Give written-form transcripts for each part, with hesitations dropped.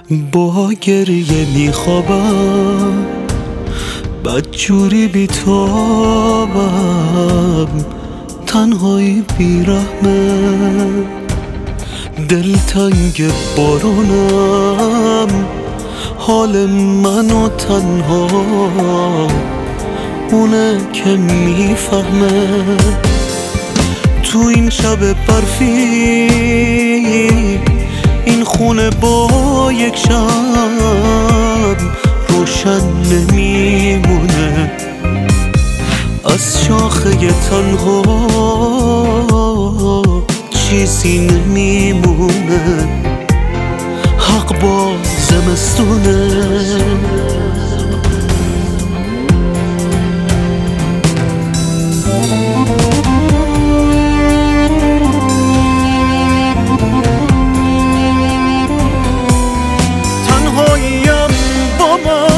با گریه میخوابم، بدجوری بیتابم، تنهایی بیرحمه، دلتنگ بارونم، حال منو تنها اونه که میفهمه. تو این شب برفی این خونه با یک شب روشن نمیمونه، از شاخه تنها چیزی نمیمونه، حق با زمستونه. تنهاییم با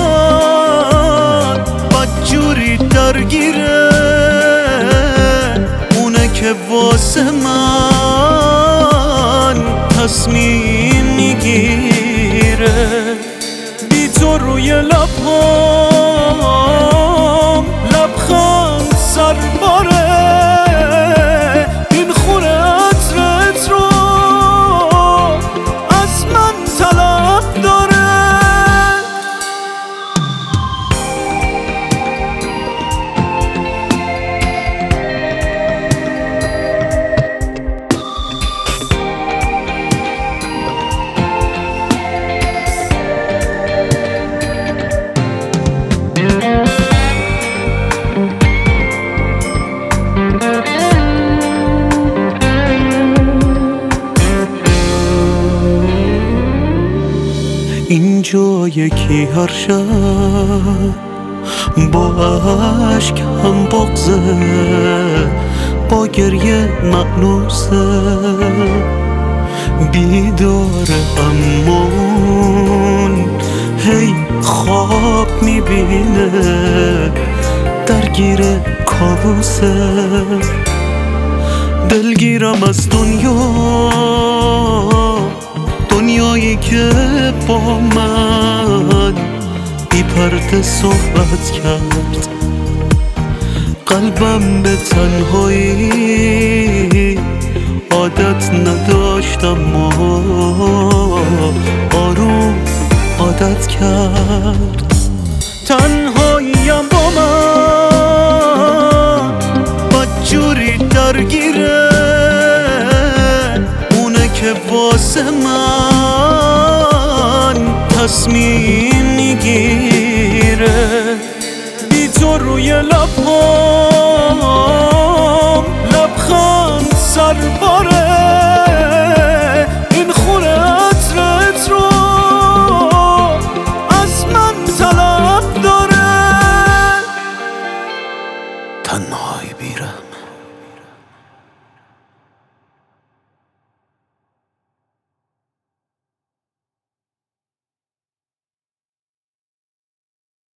من بدجوری درگیره، اونه که واسه من تصمیم میگیره. بی تو روی لبهام لبخند سرباره، این خونه عطرت رو از من طلب داره. اینجا یکی هر شب با عشق هم بغضه، با گریه مأنوسه، بیداره امون هی خواب میبینه، درگیر کابوسه. دلگیرم از دنیایی که با من بی پرده صحبت کرد، قلبم به تنهایی عادت نداشتم و آروم عادت کرد. تنهاییم با من بدجوری درگیره، اونه که واسه من تصمیم میگیره. بی تو روی لبهام لبخند سرباره، این خونه عطرت رو از من طلب داره. تنها